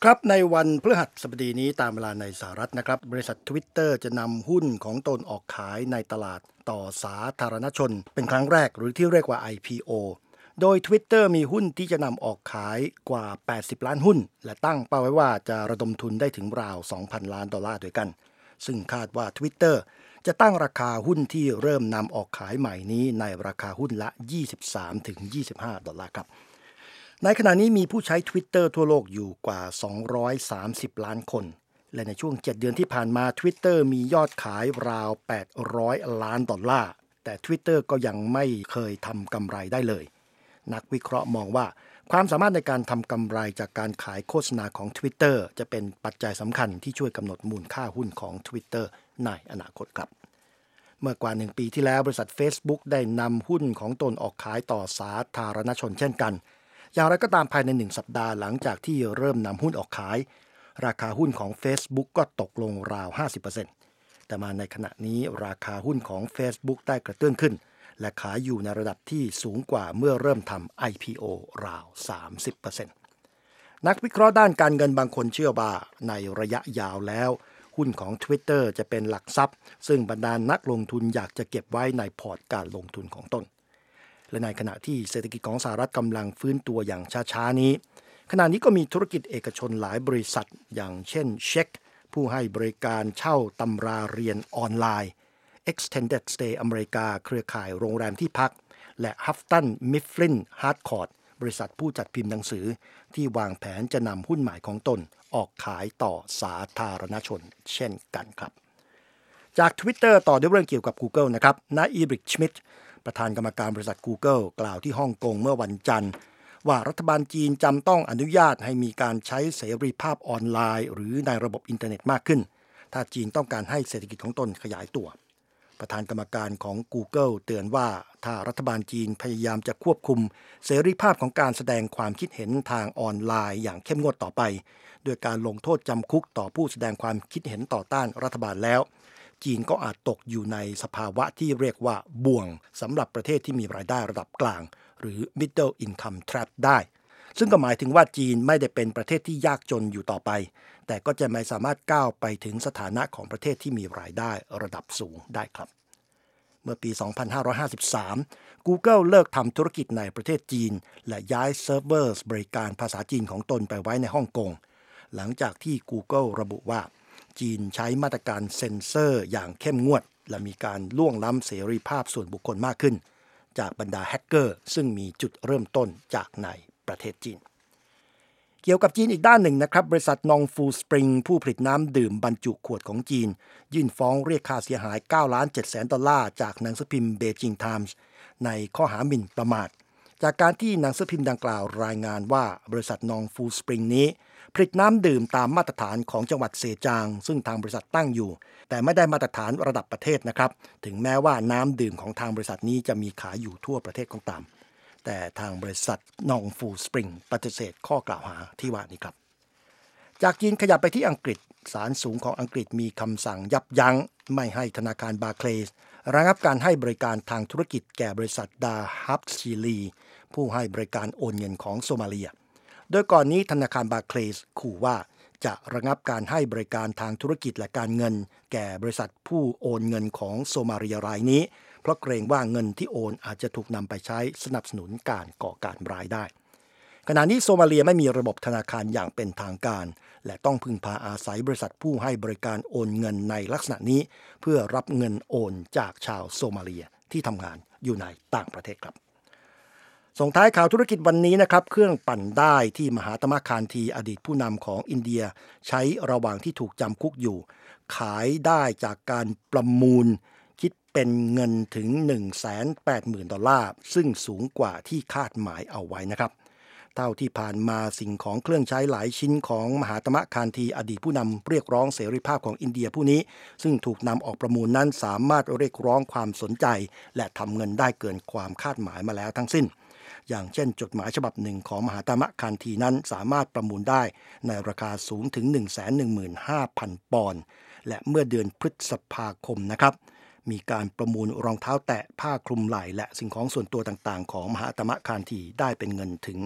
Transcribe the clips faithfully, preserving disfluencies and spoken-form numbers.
ครับในวันพฤหัสบดีนี้ตามเวลาในสหรัฐนะครับบริษัท Twitter จะนำหุ้นของตนออกขายในตลาดต่อสาธารณชนเป็นครั้งแรกหรือที่เรียกว่า ไอ พี โอ โดย Twitter มีหุ้นที่จะนำออกขายกว่าแปดสิบล้านหุ้นและตั้งเป้าไว้ว่าจะระดมทุนได้ถึงราว สองพัน ล้านดอลลาร์ด้วยกันซึ่งคาดว่า Twitter จะตั้งราคาหุ้นที่เริ่มนำออกขายใหม่นี้ในราคาหุ้นละ ยี่สิบสามถึงยี่สิบห้า ดอลลาร์ครับในขณะนี้มีผู้ใช้ Twitter ทั่วโลกอยู่กว่าสองร้อยสามสิบล้านคนและในช่วงเจ็ดเดือนที่ผ่านมา Twitter มียอดขายราวแปดร้อยล้านดอลลาร์แต่ Twitter ก็ยังไม่เคยทำกำไรได้เลยนักวิเคราะห์มองว่าความสามารถในการทำกำไรจากการขายโฆษณาของ Twitter จะเป็นปัจจัยสำคัญที่ช่วยกำหนดมูลค่าหุ้นของ Twitter ในอนาคตครับเมื่อกว่าหนึ่งปีที่แล้วบริษัท Facebook ได้นำหุ้นของตนออกขายต่อสาธารณชนเช่นกันอย่างไรก็ตามภายในหนึ่งสัปดาห์หลังจากที่เริ่มนำหุ้นออกขายราคาหุ้นของ Facebook ก็ตกลงราว ห้าสิบเปอร์เซ็นต์ แต่มาในขณะนี้ราคาหุ้นของ Facebook ได้กระเตื้องขึ้นและขายอยู่ในระดับที่สูงกว่าเมื่อเริ่มทำ ไอ พี โอ ราว สามสิบเปอร์เซ็นต์ นักวิเคราะห์ด้านการเงินบางคนเชื่อว่าในระยะยาวแล้วหุ้นของ Twitter จะเป็นหลักทรัพย์ซึ่งบรรดานักลงทุนอยากจะเก็บไว้ในพอร์ตการลงทุนของตนและในขณะที่เศรษฐกิจของสหรัฐกำลังฟื้นตัวอย่างช้าๆนี้ขณะนี้ก็มีธุรกิจเอกชนหลายบริษัทอย่างเช่นเช็คผู้ให้บริการเช่าตำราเรียนออนไลน์ Extended Stay อเมริกาเครือข่ายโรงแรมที่พักและ Houghton Mifflin Harcourt บริษัทผู้จัดพิมพ์หนังสือที่วางแผนจะนำหุ้นใหม่ของตนออกขายต่อสาธารณชนเช่นกันครับจาก Twitter ต่อด้วยเรื่องเกี่ยวกับ Google นะครับนายอีริก ชมิดประธานกรรมการบริษัท Google กล่าวที่ฮ่องกงเมื่อวันจันทร์ว่ารัฐบาลจีนจำต้องอนุญาตให้มีการใช้เสรีภาพออนไลน์หรือในระบบอินเทอร์เน็ตมากขึ้นถ้าจีนต้องการให้เศรษฐกิจของตนขยายตัวประธานกรรมการของ Google เตือนว่าถ้ารัฐบาลจีนพยายามจะควบคุมเสรีภาพของการแสดงความคิดเห็นทางออนไลน์อย่างเข้มงวดต่อไปด้วยการลงโทษจำคุกต่อผู้แสดงความคิดเห็นต่อต้านรัฐบาลแล้วจีนก็อาจตกอยู่ในสภาวะที่เรียกว่าบ่วงสำหรับประเทศที่มีรายได้ระดับกลางหรือ middle income trap ได้ซึ่งก็หมายถึงว่าจีนไม่ได้เป็นประเทศที่ยากจนอยู่ต่อไปแต่ก็จะไม่สามารถก้าวไปถึงสถานะของประเทศที่มีรายได้ระดับสูงได้ครับเมื่อปี สองพันห้าร้อยห้าสิบสาม Google เลิกทำธุรกิจในประเทศจีนและย้ายเซิร์ฟเวอร์บริการภาษาจีนของตนไปไว้ในฮ่องกงหลังจากที่ Google ระบุว่าจีนใช้มาตรการเซ็นเซอร์อย่างเข้มงวดและมีการล่วงล้ำเสรีภาพส่วนบุคคลมากขึ้นจากบรรดาแฮกเกอร์ซึ่งมีจุดเริ่มต้นจากในประเทศจีนเกี่ยวกับจีนอีกด้านหนึ่งนะครับบริษัทนองฟูสปริงผู้ผลิตน้ำดื่มบรรจุขวดของจีนยื่นฟ้องเรียกค่าเสียหายเก้าล้านเจ็ดแสนดอลลาร์จากหนังสือพิมพ์เบจิงไทมส์ในข้อหาหมิ่นประมาทจากการที่หนังสือพิมพ์ดังกล่าวรายงานว่าบริษัทนองฟูสปริงนี้ผลิตน้ำดื่มตามมาตรฐานของจังหวัดเซจางซึ่งทางบริษัทตั้งอยู่แต่ไม่ได้มาตรฐานระดับประเทศนะครับถึงแม้ว่าน้ำดื่มของทางบริษัทนี้จะมีขายอยู่ทั่วประเทศก็ตามแต่ทางบริษัทนองฟูสปริงปฏิเสธข้อกล่าวหาที่ว่านี้ครับจากจีนขยับไปที่อังกฤษศาลสูงของอังกฤษมีคำสั่งยับยั้งไม่ให้ธนาคารบาร์เคลย์ระงับการให้บริการทางธุรกิจแก่บริษัทดาฮับชีลีผู้ให้บริการโอนเงินของโซมาเลียโดยก่อนนี้ธนาคารบาร์เคลย์ขู่ว่าจะระงับการให้บริการทางธุรกิจและการเงินแก่บริษัทผู้โอนเงินของโซมาเลียรายนี้เพราะเกรงว่าเงินที่โอนอาจจะถูกนำไปใช้สนับสนุนการก่อการร้ายได้ขณะนี้โซมาเลียไม่มีระบบธนาคารอย่างเป็นทางการและต้องพึ่งพาอาศัยบริษัทผู้ให้บริการโอนเงินในลักษณะนี้เพื่อรับเงินโอนจากชาวโซมาเลียที่ทำงานอยู่ในต่างประเทศครับส่งท้ายข่าวธุรกิจวันนี้นะครับเครื่องปั่นได้ที่มหาตมะคานธีอดีตผู้นำของอินเดียใช้ระหว่างที่ถูกจำคุกอยู่ขายได้จากการประมูลคิดเป็นเงินถึง หนึ่งแสนแปดหมื่น ดอลลาร์ซึ่งสูงกว่าที่คาดหมายเอาไว้นะครับเท่าที่ผ่านมาสิ่งของเครื่องใช้หลายชิ้นของมหาตมะคานธีอดีตผู้นำเรียกร้องเสรีภาพของอินเดียผู้นี้ซึ่งถูกนำออกประมูลนั้นสามารถเรียกร้องความสนใจและทำเงินได้เกินความคาดหมายมาแล้วทั้งสิ้นอย่างเช่นจดหมายฉบับหนึ่งของมหาตมะคานธีนั้นสามารถประมูลได้ในราคาสูงถึง หนึ่งแสนหนึ่งหมื่นห้าพัน ปอนด์และเมื่อเดือนพฤษภาคมนะครับมีการประมูลรองเท้าแตะผ้าคลุมไหล่และสิ่งของส่วนตัวต่างๆของมหาตมะคานธีได้เป็นเงินถึง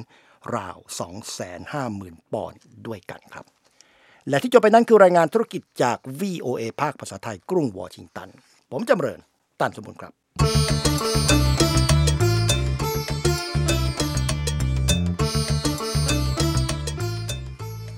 ราว สองแสนห้าหมื่น ปอนด์ด้วยกันครับและที่จบไปนั้นคือรายงานธุรกิจจาก วี โอ เอ ภาคภาษาไทยกรุงวอชิงตันผมจำเริญ ตันสมบูรณ์ครับ